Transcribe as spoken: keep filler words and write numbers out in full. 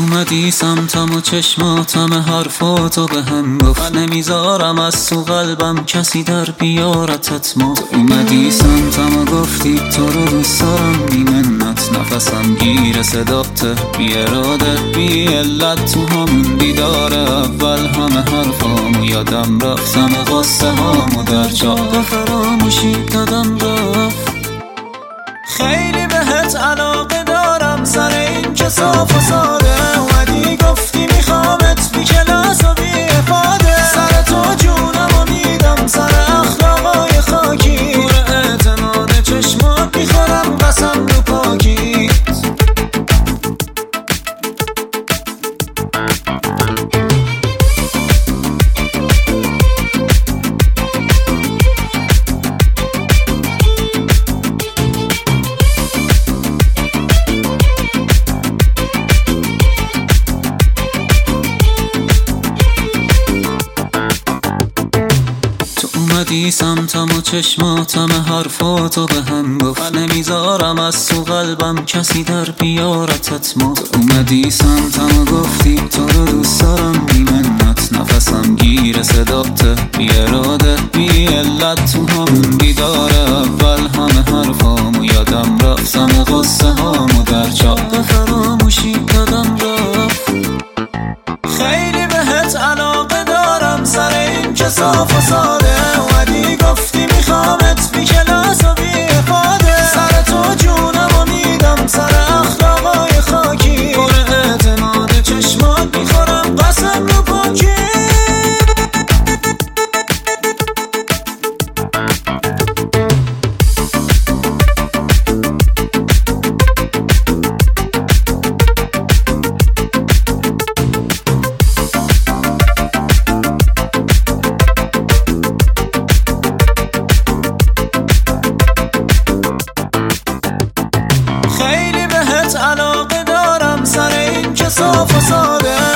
اومدی سمتم و چشماتم حرفاتو به هم گفت نمیذارم از تو قلبم کسی در بیارتت ما. تو اومدی سمتم و گفتی تو رو دوست دارم بی منت، نفسم گیر صداته بی اراده بی علت. تو همون دیدار اول همه حرفامو یادم رفت، همه قصه هامو در جا به فراموشی دادم رفت. خیلی بهت علاقه دارم سر این که صاف و ساده اومدی گفتی میخوامت بی کلاس و بی افاده. سر تو جونم و میدم سر اخلاقای خاکی، پر اعتماد چشمات میخورم قسم رو پاکیت. اومدی سمتم و چشماتم حرفاتو به هم گفت نمیذارم از تو قلبم کسی در بیارتت ما. تو اومدی سمتم و گفتی تو رو دوست دارم بی منت، نفسم گیر صداته بی اراده بی علت. تو همون دیدار اول همه حرفامو یادم رفت، همه قصه هامو در جا به فراموشی دادم رفت. خیلی بهت علاقه دارم سر این که صاف و ساده اومدی گفتی میخوامت بی کلاس و بی افاده. سر تو جونم و میدم سر اخلاقای خاکی، پر اعتماد چشمات میخورم قسم رو پاکی. خیلی بهت علاقه دارم سر این که صاف و ساده